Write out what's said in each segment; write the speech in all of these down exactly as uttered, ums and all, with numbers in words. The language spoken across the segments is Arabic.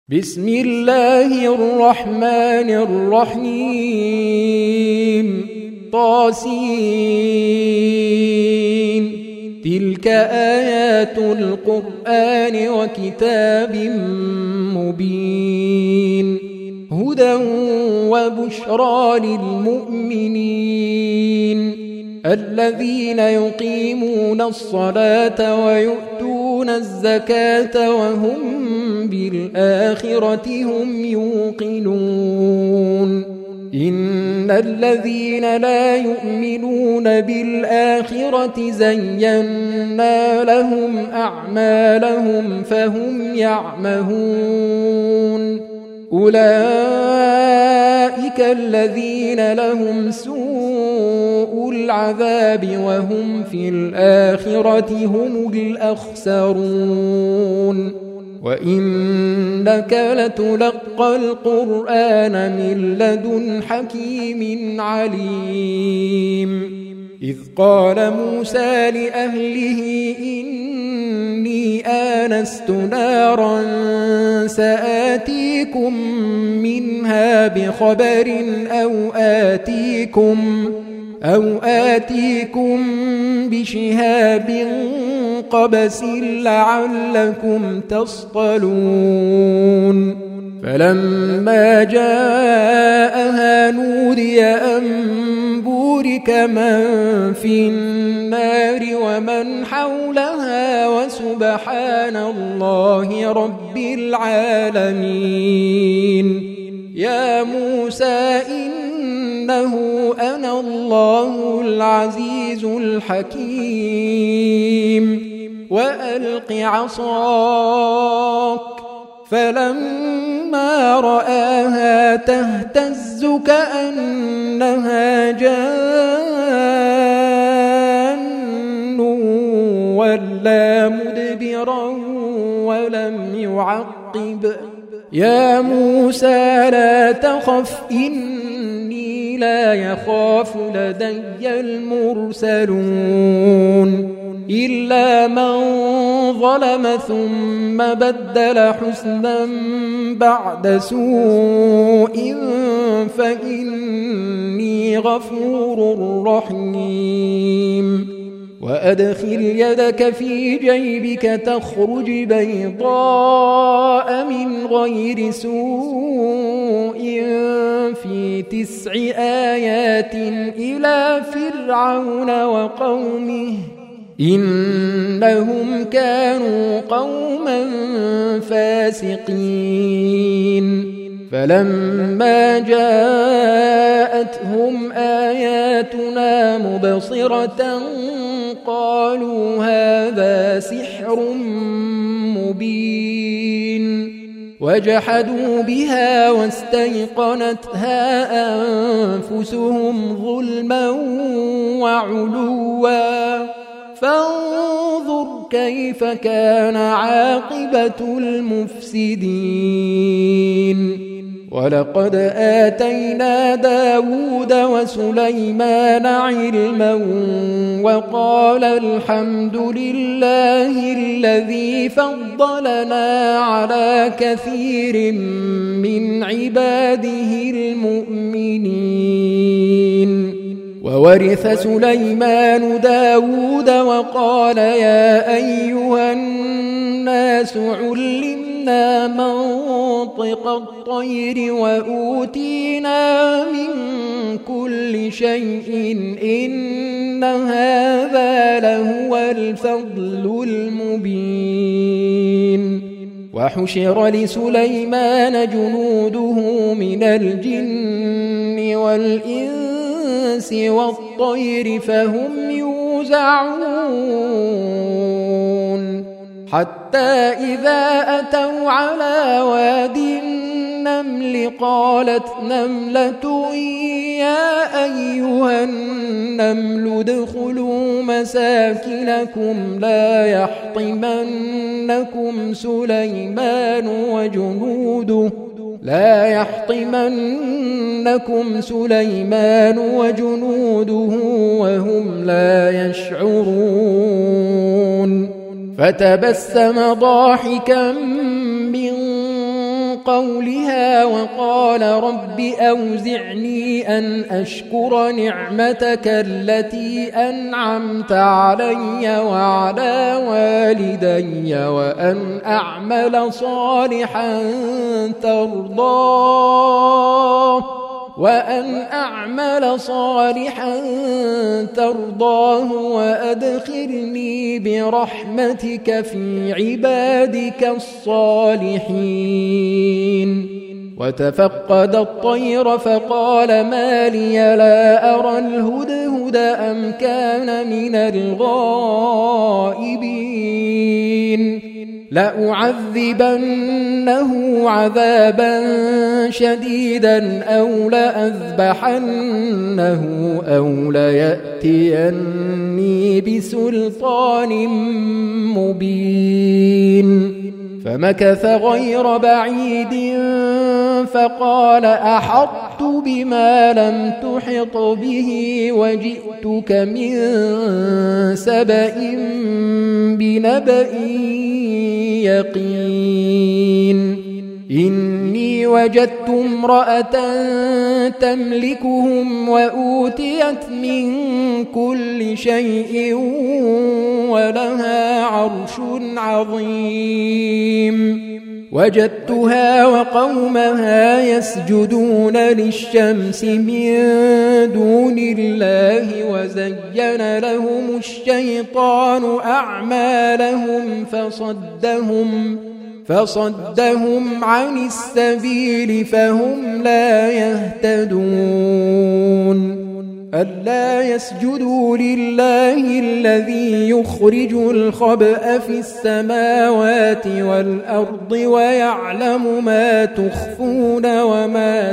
بسم الله الرحمن الرحيم. طاسين. تلك آيات القرآن وكتاب مبين هدى وبشرى للمؤمنين الذين يقيمون الصلاة ويؤتون الزكاة وهم بالآخرة هم يوقنون. إن الذين لا يؤمنون بالآخرة زينا لهم أعمالهم فهم يعمهون. أولئك الذين لهم سوء العذاب وهم في الآخرة هم الأخسرون. وإنك لتلقى القرآن من لدن حكيم عليم. إذ قال موسى لأهله إني آنست نارا سآتيكم منها بخبر أو آتيكم أو آتيكم بشهاب قبس لعلكم تصطلون. فلما جاءها نودي أن بورك من في النار ومن حولها وسبحان الله رب العالمين. يا موسى إنه أنا الله العزيز الحكيم وألق عصاك. فلما رآها تهتز كأنها جان ولا مدبرا ولم يعقب. يا موسى لا تخف إني لا يخاف لدي المرسلون. إلا من ظلم ثم بدل حسنا بعد سوء فإني غفور رحيم. وأدخل يدك في جيبك تخرج بيضاء من غير سوء في تسع آيات إلى فرعون وقومه إنهم كانوا قوما فاسقين. فلما جاءتهم آياتنا مبصرة قالوا هذا سحر مبين. وجحدوا بها واستيقنتها أنفسهم ظلما وعلوا فانظر كيف كان عاقبة المفسدين. ولقد آتينا داود وسليمان علما وقال الحمد لله الذي فضلنا على كثير من عباده المؤمنين. وورث سليمان داود وقال يا أيها الناس علمنا منطق الطير وأوتينا من كل شيء إن هذا لهو الفضل المبين. وحشر لسليمان جنوده من الجن والإنس والطير فهم يوزعون حتى إذا أتوا على واد النمل قالت نملة يا أيها النمل ادخلوا مساكنكم لا يحطمنكم سليمان وجنوده لا يحطمنكم سليمان وجنوده وهم لا يشعرون. فتبسم ضاحكا من قولها وقال رب أوزعني أن أشكر نعمتك التي أنعمت علي وعلى والدي وأن أعمل صالحا ترضاه وأن أعمل صالحا ترضاه وأدخلني برحمتك في عبادك الصالحين. وتفقد الطير فقال ما لي لا أرى الهدهد أم كان من الغائبين لأعذبنه عذابا شديدا أو لأذبحنه أو ليأتيني بسلطان مبين. فمكث غير بعيد فقال أحطت بما لم تحط به وجئتك من سبأ بنبأ يقين. إني وجدت امرأة تملكهم وأوتيت من كل شيء ولها عرش عظيم. وجدتها وقومها يسجدون للشمس من دون الله وزين لهم الشيطان أعمالهم فصدهم فصدهم عن السبيل فهم لا يهتدون. ألا يسجدوا لله الذي يخرج الخبأ في السماوات والأرض ويعلم ما تخفون وما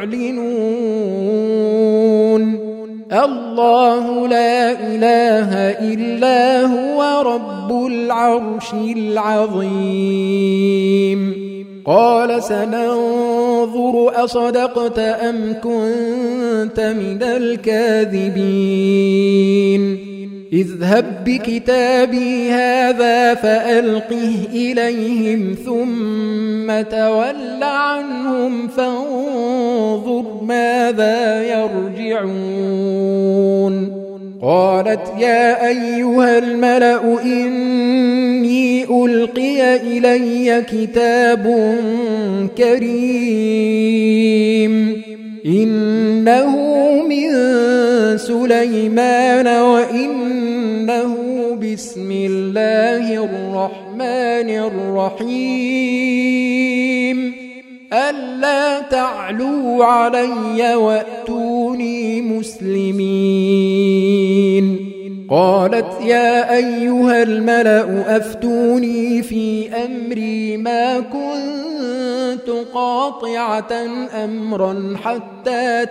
تعلنون. الله لا إله إلا هو رب العرش العظيم. قال سننظر أصدقت أم كنت من الكاذبين. اذهب بكتابي هذا فألقه إليهم ثم تول عنهم فانظر ماذا يرجعون. قالت يا أيها الملأ إني ألقي إلي كتاب كريم إنه من سليمان وإنه بسم الله الرحمن الرحيم ألا تعلوا علي وأتوني مسلمين. قالت يا أيها الملأ أفتوني في أمري ما كنت قاطعة أمرا حتى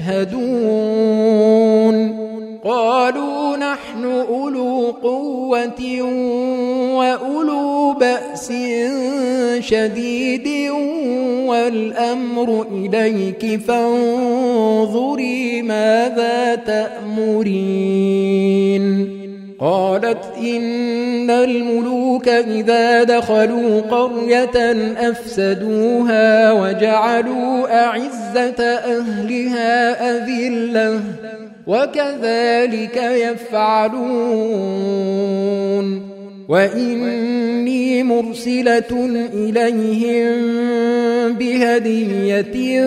تشهدون. قالوا نحن أولو قوة وأولو بأس شديد والأمر إليك فانظري ماذا تأمرين. قالت إن الملوك إذا دخلوا قرية أفسدوها وجعلوا أعزة أهلها أذلة وكذلك يفعلون. وإني مرسلة إليهم بهدية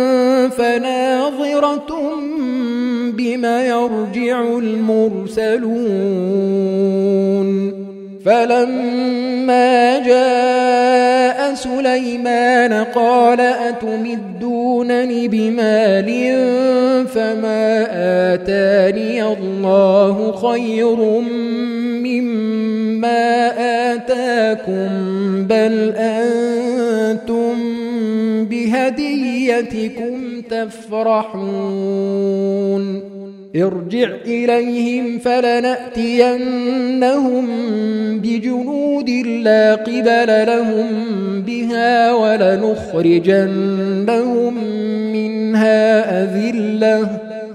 فناظرة بما يرجع المرسلون. فلما جاء سليمان قال أتمدونني بمال فما آتاني الله خير مما آتاكم بل أنتم بهديتكم تفرحون. ارجع إليهم فلنأتينهم بجنود لا قبل لهم بها ولنخرجنهم منها أذلة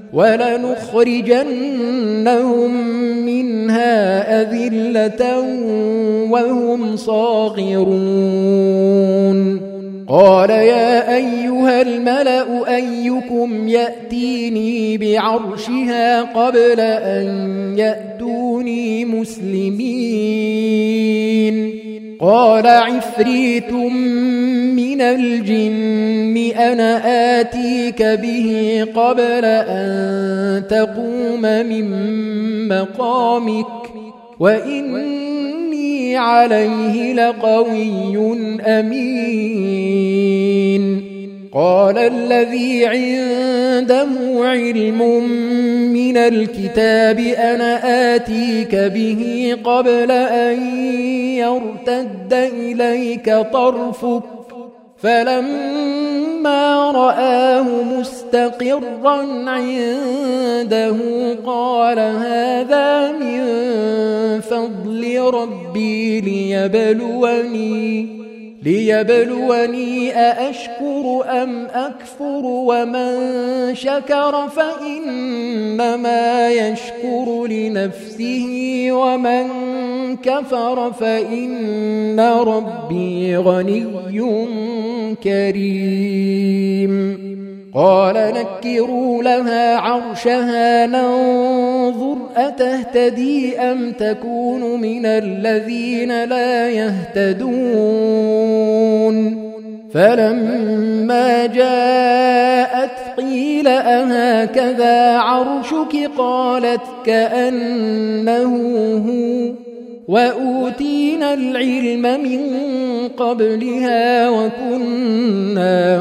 ولنخرجنهم منها أذلة وهم صاغرون. قال يا أيها الملأ أيكم يأتيني بعرشها قبل أن يأتوني مسلمين قال عفريت من الجن أنا آتيك به قبل أن تقوم من مقامك وإني عليه لقوي أمين قال الذي عنده علم من الكتاب أنا آتيك به قبل أن يرتد إليك طرفك فلما رآه مستقرا عنده قال هذا من فضل ربي ليبلوني ليبلوني أأشكر أم أكفر ومن شكر فإنما يشكر لنفسه ومن كفر فإن ربي غني كريم قال نكروا لها عرشها ننظر أتهتدي أم تكون من الذين لا يهتدون فلما جاءت قيل أهكذا عرشك قالت كأنه هو وأوتينا العلم من قبلها وكنا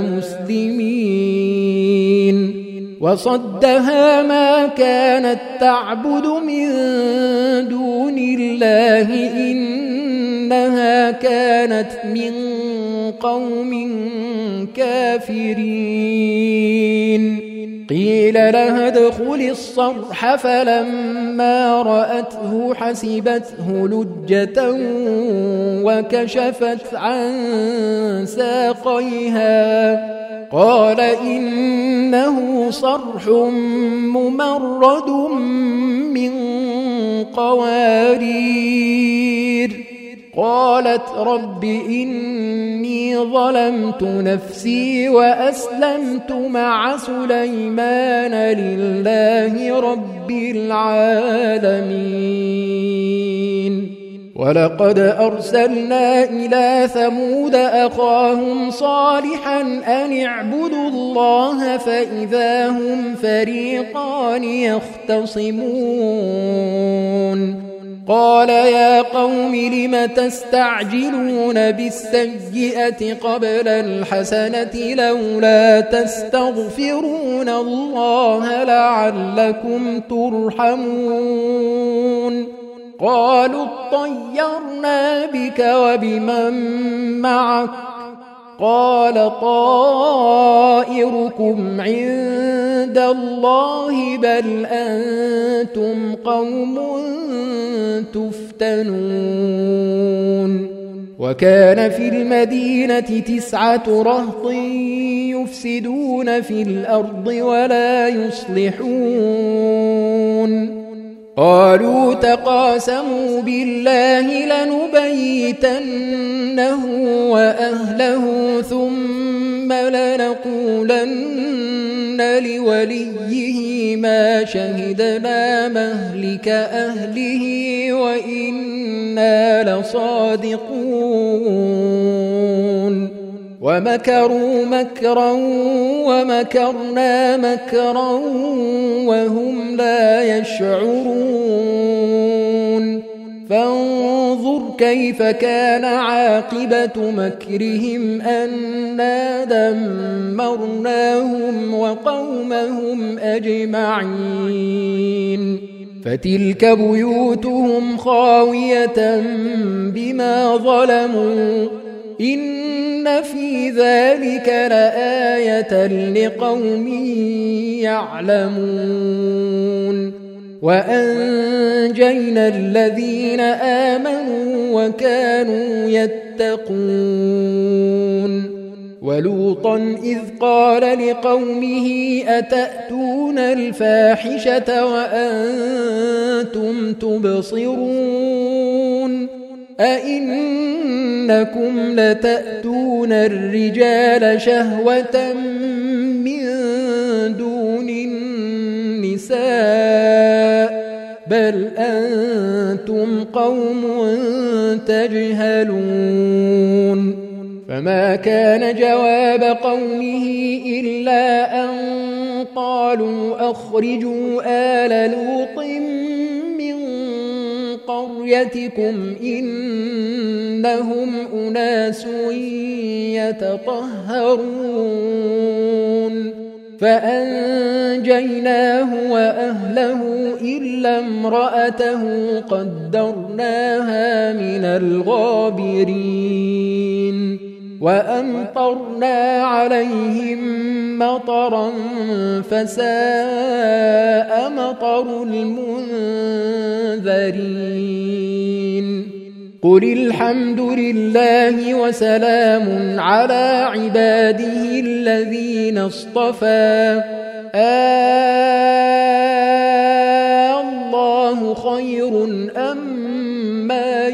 مسلمين وصدها ما كانت تعبد من دون الله إنها كانت من قوم كافرين قيل لها ادخل الصرح فلما رأته حسبته لجة وكشفت عن ساقيها قال إنه صرح ممرد من قوارير قالت رب إني ظلمت نفسي وأسلمت مع سليمان لله رب العالمين ولقد أرسلنا إلى ثمود أخاهم صالحا أن اعبدوا الله فإذا هم فريقان يختصمون قال يا قوم لم تستعجلون بالسيئة قبل الحسنة لولا تستغفرون الله لعلكم ترحمون قالوا اطيرنا بك وبمن معك قال طائركم عند الله بل أنتم قوم تفتنون وكان في المدينة تسعة رهط يفسدون في الأرض ولا يصلحون قالوا تقاسموا بالله لنبيتنه وأهله ثم لنقولن لوليه ما شهدنا مهلك أهله وإنا لصادقون ومكروا مكرا ومكرنا مكرا وهم لا يشعرون فانظر كيف كان عاقبة مكرهم أنا دمرناهم وقومهم أجمعين فتلك بيوتهم خاوية بما ظلموا إن في ذلك لآية لقوم يعلمون وأنجينا الذين آمنوا وكانوا يتقون ولوطا إذ قال لقومه أتأتون الفاحشة وأنتم تبصرون أئنكم لتأتون أتأتون الرجال شهوة من دون النساء بل أنتم قوم تجهلون فما كان جواب قومه إلا أن قالوا أخرجوا آل لوط من قريتكم إنهم أناس يتطهرون فأنجيناه وأهله إلا امرأته قدرناها من الغابرين وأمطرنا عليهم مطرا فساء مطر المنذرين قل الحمد لله وسلام على عباده الذين اصطفى الله خير أما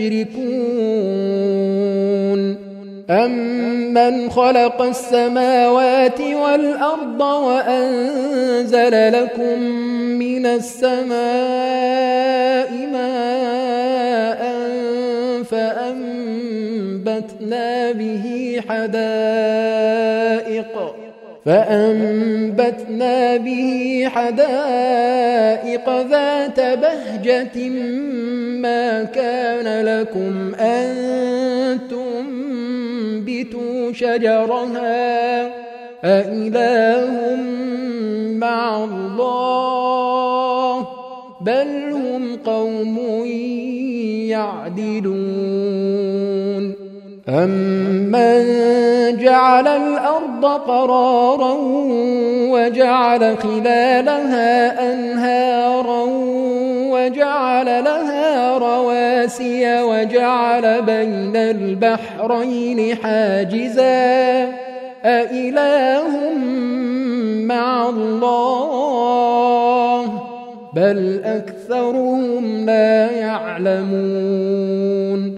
يشركون أمن خلق السماوات والأرض وأنزل لكم من السماء ماء فأنبتنا به حدائق فأنبتنا به حدائق ذات بهجة ما كان لكم أن تنبتوا شجرها أإله مع الله بل هم قوم يعدلون أمن جعل الأرض قرارا وجعل خلالها أنهارا وجعل لها رواسي وجعل بين البحرين حاجزا أإله مع الله بل أكثرهم لا يعلمون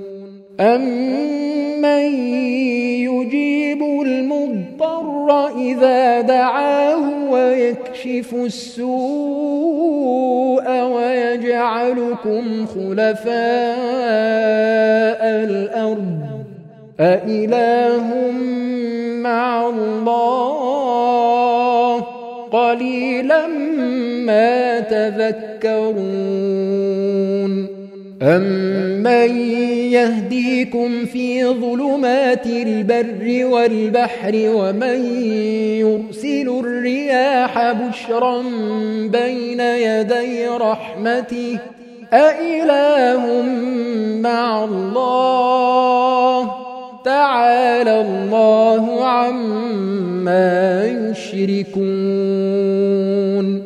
أمن يجيب المضطر إذا دعاه ويكشف السوء ويجعلكم خلفاء الأرض أإله مع الله قليلا ما تذكرون أمن يهديكم في ظلمات البر والبحر ومن يرسل الرياح بشرا بين يدي رحمته أإله مع الله تعالى الله عما يشركون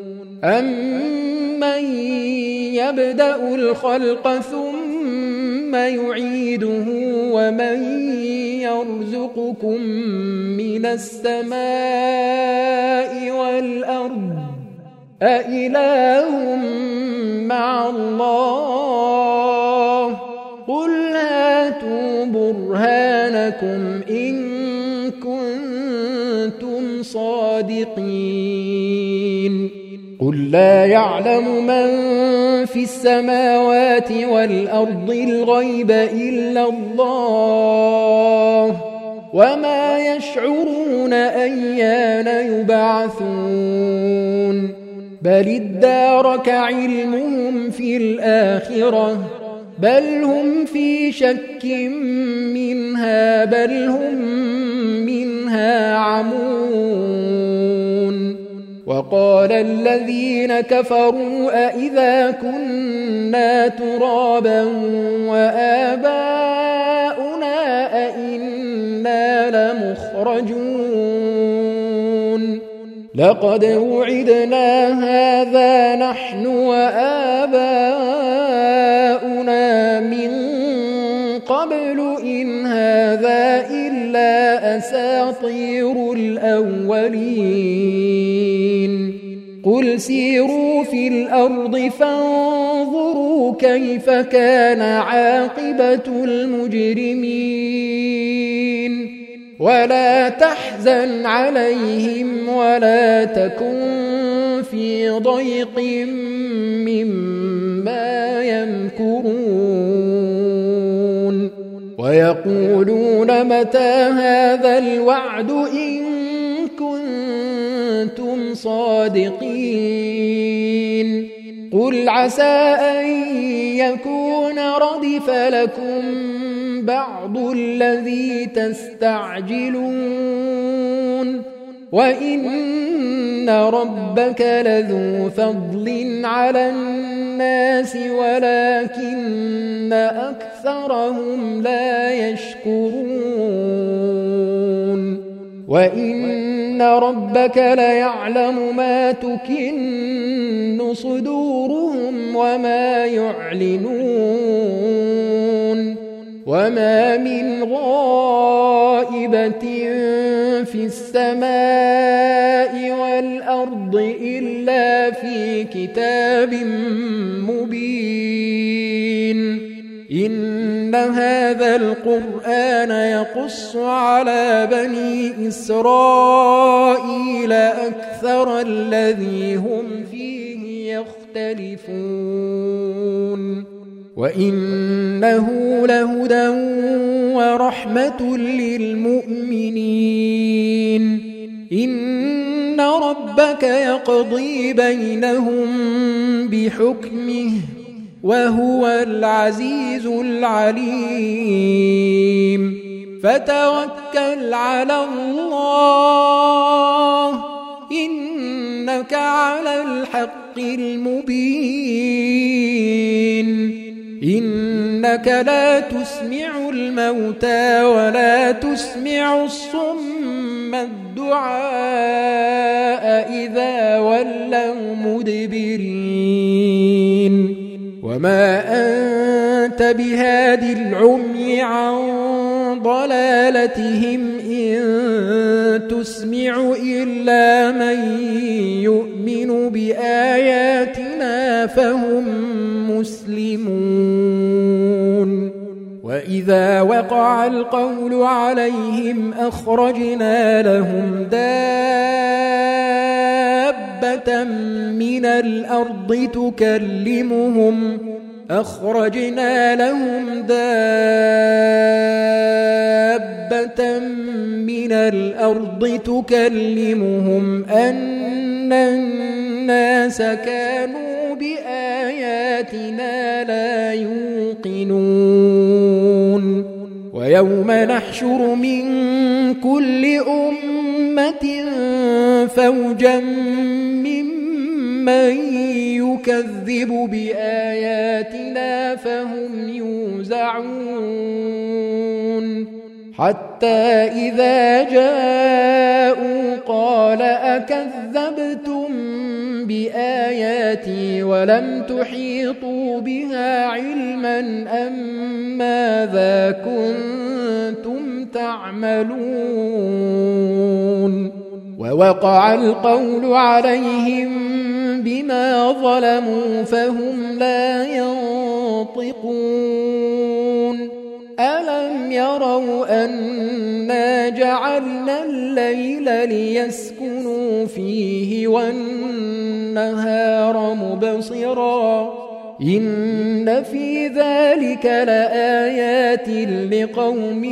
أمن يبدأ الخلق ثم يعيده ومن يرزقكم من السماء والأرض أإله مع الله قل هاتوا برهانكم إن كنتم صادقين قل لا يعلم من في السماوات والأرض الغيب إلا الله وما يشعرون أيان يبعثون بل ادارك علمهم في الآخرة بل هم في شك منها بل هم منها عمون وقال الذين كفروا أئذا كنا ترابا وآباؤنا أئنا لمخرجون لقد وعدنا هذا نحن وآباؤنا من قبل إن هذا إلا أساطير الأولين قل سيروا في الأرض فانظروا كيف كان عاقبة المجرمين ولا تحزن عليهم ولا تكن في ضيق مما يمكرون ويقولون متى هذا الوعد إن كنتم صادقين قل عسى أن يكون ردف لكم بعض الذي تستعجلون وإن ربك لذو فضل على الناس ولكن أكثرهم لا يشكرون وإن ربك ليعلم ما تكن صدورهم وما يعلنون وما من غائبة في السماء والأرض إلا في كتاب مبين إن هذا القرآن يقص على بني إسرائيل أكثر الذي هم فيه يختلفون وإنه لهدى ورحمة للمؤمنين إن ربك يقضي بينهم بحكمه وهو العزيز العليم فتوكل على الله إنك على الحق المبين إنك لا تسمع الموتى ولا تسمع الصم الدعاء إذا ولوا مدبرين وما أنت بهاد العمي عن ضلالتهم إن تسمع إلا من يؤمن بآياتنا فهم مسلمون وإذا وقع القول عليهم أخرجنا لهم دابة من الأرض تكلمهم أخرجنا لهم دابة من الأرض تكلمهم أن الناس كانوا بآياتنا لا يوقنون ويوم نحشر من كل أمة فوجا ممن يكذب بآياتنا فهم يوزعون حتى إذا جاءوا قال أكذبتم بآياتي ولم تحيطوا بها علما أم ماذا كنتم تعملون ووقع القول عليهم بما ظلموا فهم لا ينطقون ألم يروا أنا جعلنا الليل ليسكنوا فيه والنهار مبصرا إن في ذلك لآيات لقوم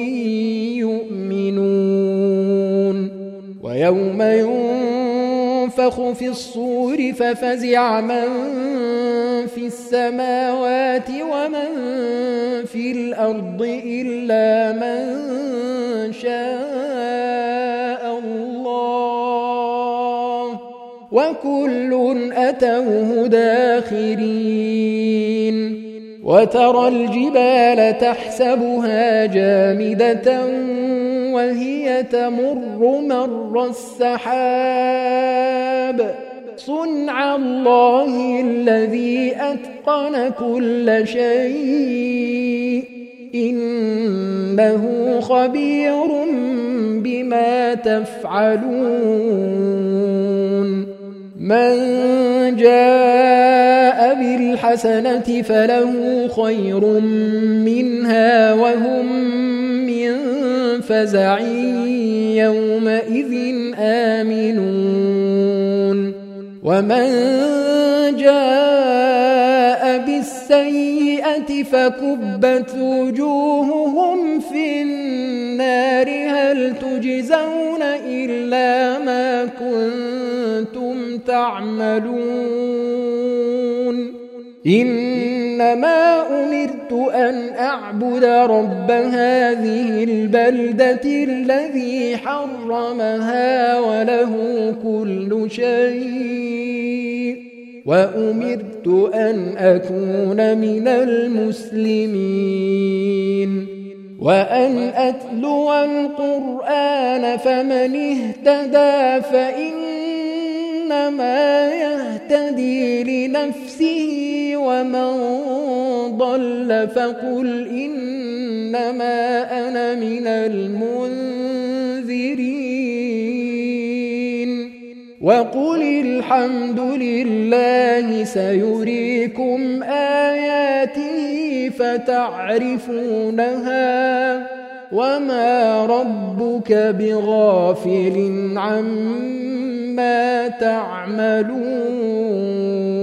يؤمنون ويوم ينفخ في الصور ففزع من في السماوات ومن في الأرض إلا من شاء الله وكل أتوه داخرين وترى الجبال تحسبها جامدة وهي تمر مر السحاب صنع الله الذي أتقن كل شيء إنه خبير بما تفعلون من جاء بالحسنة فله خير منها وهم من فزع يومئذ آمنون ومن جاء بالسيئة فكبت وجوههم في النار هل تجزون إلا ما كنتم تعملون إنما أمرت أن أعبد رب هذه البلدة الذي حرمها وله كل شيء وأمرت أن أكون من المسلمين وأن أتلو القرآن فمن اهتدى فإنما يهتدي لنفسه ومن ضل فقل إنما أنا من المنذرين وقل الحمد لله سيريكم آياته فتعرفونها وما ربك بغافل عما تعملون